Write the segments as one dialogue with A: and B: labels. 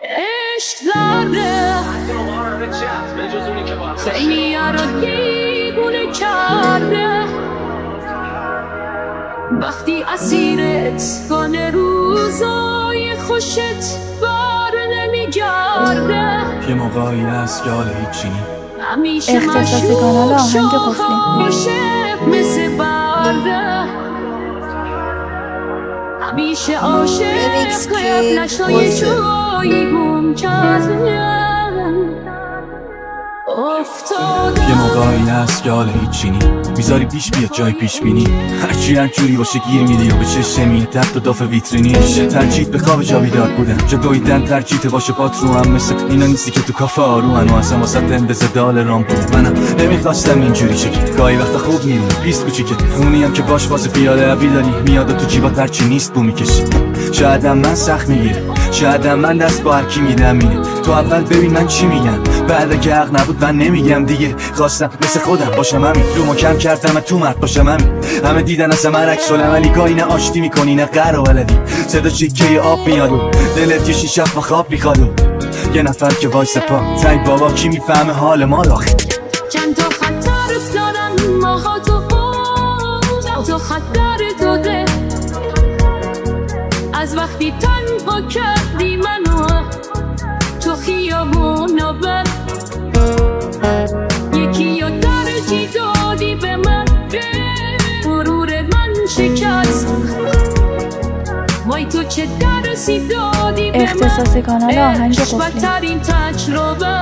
A: عشق داره خیلی رو دیوونه کرده وقتی اسیرت کنه روزای خوشت بار نمیگرده
B: یه موقعی هست که حال هیچی
A: همیشه مشروب عاشق مثل برده همیشه عاشق قبلش تا یه جایی گم کرده افتاده
B: یه موقعی هست که حال هیچی نی میذاری پیش بیاد جای پیش بینی هرچی هر جوری باشه گیر میدی و به چشم میاد تحت و داف ویترینی ترجیت به خواب جا بیدار بودن جا دویدن ترجیت باشه پات رو هم مثل اینا نیستی که تو کافه آرومن و اصلا واسه اندازه دال رام بود منم نمیخواستم اینجوری چکت گاهی وقتا خوب میمونه پیست کوچیکت اونی هم که باش باز پیاده عوی داری میاد تو جیبات هرچی نیست بو میکشی شایدم من سخت میگیره شایدم من دست با هرکی میدم اینه تو اول ببین من چی میگم بعد که حق نبود من نمیگم دیگه خواستم مثل خودم باشم همین رو کم کردم تو مرد باشم همین همه دیدن اصلا من عکس العملی گاهی نه آشتی میکنی نه قهر و ولدی صدا چیکه آب میاد و دلت یه شیشه و خواب میخواد و یه نفر که وایس پا تای بابا کی میفهمه حال ما آخه
A: چند تا خطر افتادن ماها تو خطر داده از وقتی تنها کردی منو تو خیابون بر یکی یا درجی دادی به من غرور من شکست وای تو چه درسی دادی به من
C: اختصاص کانال آهنگ قفلی
A: بدترین تجربه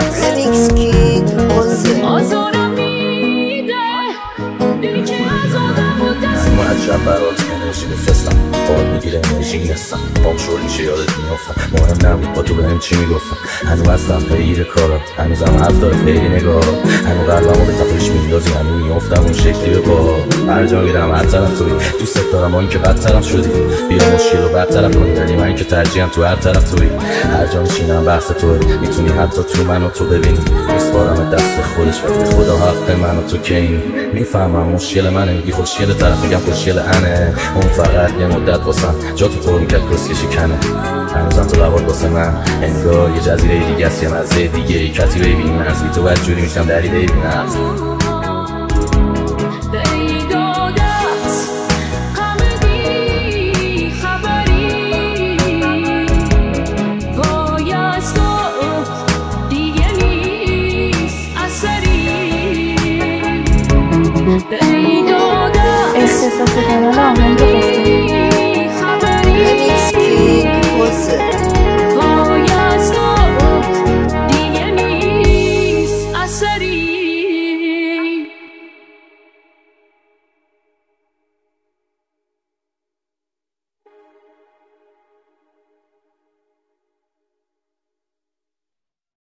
A: آزارم میده دیگه که از آدم و دست
D: ما از شب برات انرژی بفرستم باد میگیره انرژی نیستم بام شور میشه یادت میافتم مهم نبود با تو بهم چی میگفتم هنو هستم پیر کارات هنوزم حرف داره خیلی نگاه هنو قلبمو به تپش میندازی هنو میافتم اون شکلی به پا هر جا میرم هر طرف توی دوست دارم آن که بدطرف شدی بیا مشکل رو بدطرف کنی ولی من که ترجیحم تو هر طرف توی هر جا میشینم بحث توی میتونی حتی تو منو تو ببینی میسپارم دست خودش وقتی خدا حق منو تو کینی میفهمم مشکل منه میگی خوشگل طرف میگم خوشگل انه اون فقط یه مدت واسم جا تو طور میکرد کسکشی کنه هنوزم تو لبات واسه من انگار یه جزیره دیگه است یه مزه دیگه کتی ببینیم از بی تو بدجوری میشم دری ببینم